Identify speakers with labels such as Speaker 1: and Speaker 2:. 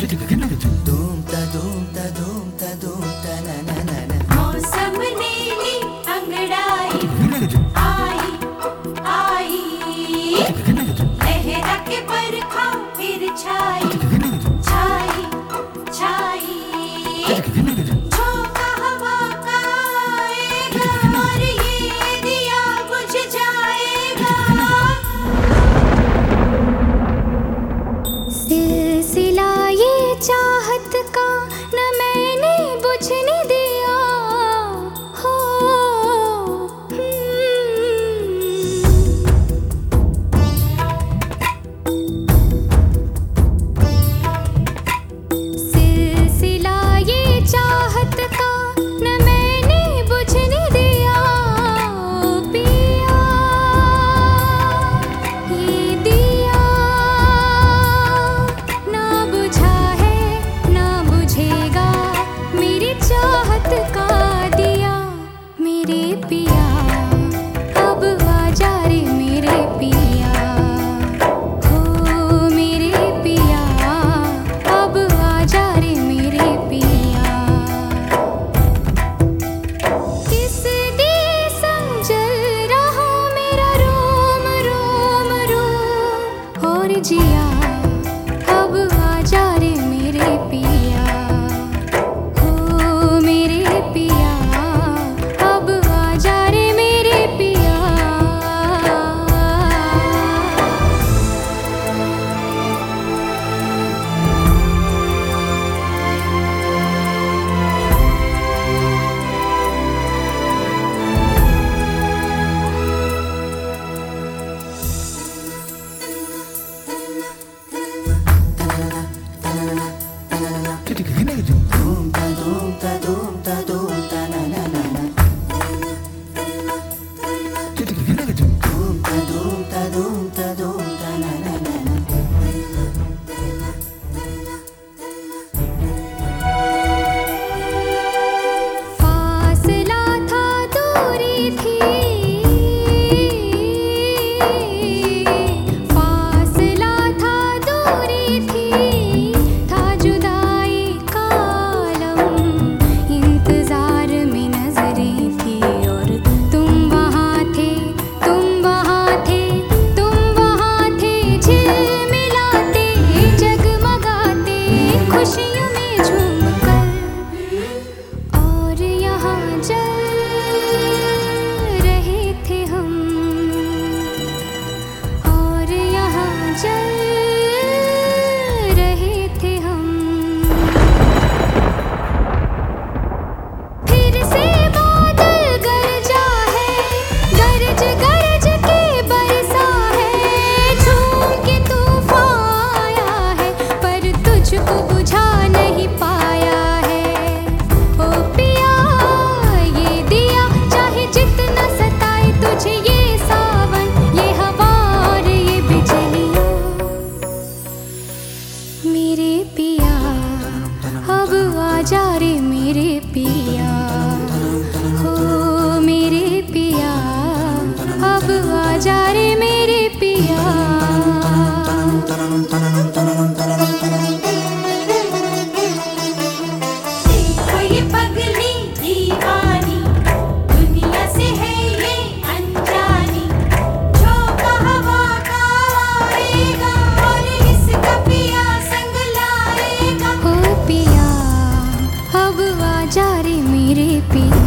Speaker 1: मौसम नीली अंगड़ाई आई आई, लहरा के बरखा फिर छाई छाई छाई, झोंका हवा का आएगा और ये दिया बुझ जाएगा। सिलसिला ये चाहत का न मैंने बुझने दिया हो, सिलसिला ये चाहत का न मैंने बुझने दिया पिया, ये दिया ना बुझा है ना बुझेगा मेरी चाहत का दिया मेरे पिया, अब आजा रे मेरे पिया हो मेरे पिया, अब आजा रे मेरे पिया। किस दिए संग जल रहा मेरा रोम रोम रोम और जिया, अब आजा रे मेरे पिया हो मेरे पिया, अब आजा रे मेरे पिया। फासला था दूरी थी, फासला था दूरी थी, था जुदाई का आलम, इंतजार में नजरें थी और तुम वहाँ थे तुम वहाँ थे तुम वहाँ थे, झिलमिलाते जगमगाते खुशियों में झूमकर, और यहाँ जल रहे थे हम, और यहाँ जल रहे थे हम। फिर से बादल गरजा है, गरज गरज के बरसा है, झूम के तूफान आया है पर तुझको बुझा नहीं पाया है। ओ पिया ये दिया चाहे जितना सताए तुझे ये सावन ये हवा और ये बिजलियाँ, मेरे पिया अब आजा रे मेरे पिया हो मेरे पिया, अब आजा रे मेरे पिया। देखो ये पगली दीवानी, दुनिया से है ये अनजानी, झोंका हवा का आएगा और इसका पिया संग लाएगा। हो पिया अब आजा रे मेरे पिया।